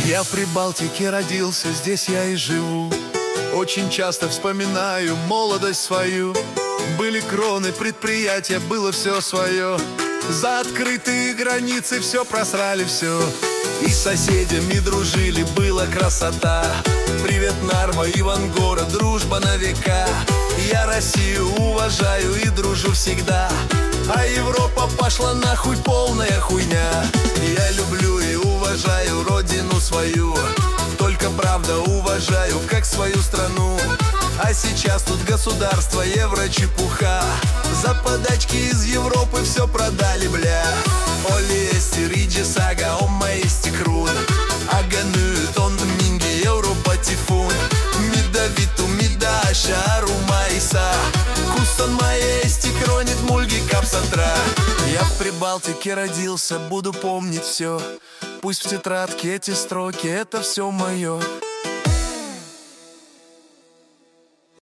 Я в Прибалтике родился, здесь я и живу. Очень часто вспоминаю молодость свою. Были кроны, предприятия, было все свое. За открытые границы все просрали все. И с соседями дружили, была красота. Привет, Нарва, Ивангород, дружба на века. Я Россию уважаю и дружу всегда. А Европа пошла нахуй, полная хуйня. Я люблю и уважаю родину свою. Только правда уважаю, как свою страну. А сейчас тут государство, евро, чепуха. За подачки из Европы все продали, бля. Оли эсти, риджи сага, омма эсти крун. Ага nyt on mingi Euroopa tifun. Mida vittu, mida шарума иса. Кусон маэсти кронит мульги капсантра. Я в Прибалтике родился, буду помнить все. Пусть в тетрадке эти строки, это все мое.